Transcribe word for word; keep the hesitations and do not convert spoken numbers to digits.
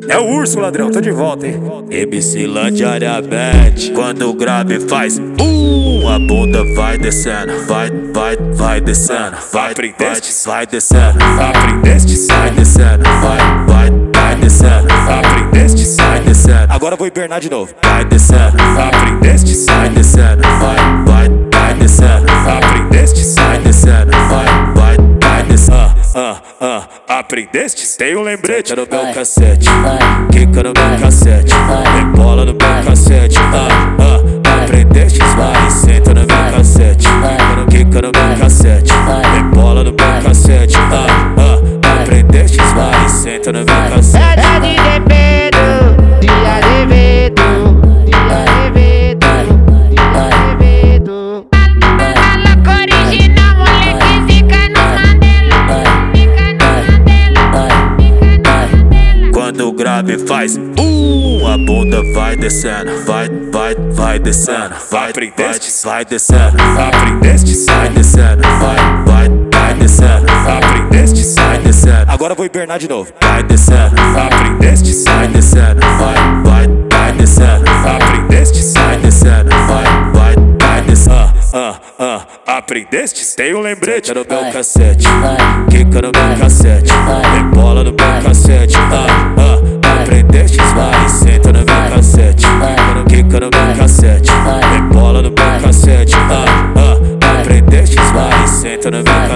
É o urso, ladrão, tô de volta, hein? M C Lan diariamente. Quando o grave faz um, a bunda vai descendo. Vai, vai, vai descendo. Vai, aprendeste, vai descendo. Aprendeste, vai descendo. Vai, vai, vai descendo. Aprendeste, vai descendo. Agora vou hibernar de novo. Vai descendo. Aprendeste, vai descendo. Vai, vai, vai descendo. Aprendeste, vai descendo. Vai, vai, vai descendo. Ah, ah, ah, aprendeste? Tem um lembrete no meu cassete. Quica no meu cassete. Rebola no meu cassete. Ah, ah, aprendeste? Vai, senta no meu cassete. Quica no meu cassete. Rebola no meu cassete. Ah, ah, aprendeste? Vai, senta no meu cassete. Era de devedo, dia devedo, dia devedo, dia devedo. A louca original, moleque zica no Mandela, fica no Mandela, fica no Mandela. Quando o grave faz um, a bunda vai descendo. Vai, vai, vai descendo. Vai, aprendeste? Vai descendo. Aprendeste? Vai descendo. Vai, vai, vai descendo. Aprendeste? Vai descendo. Agora vou hibernar de novo. Vai descendo. Aprendeste? Vai descendo. Vai, vai, vai descendo. Aprendeste? Vai descendo. Vai, vai, vai descendo. Ah, ah, ah, aprendeste? Tem um lembrete no meu cassete. Quica no meu cassete. Rebola no meu cassete. Ah, ah, aprendeste? Vai, senta no meu cassete. Quica no meu cassete. Rebola no meu cassete. Ah, ah, aprendeste? Vai, senta no meu cassete.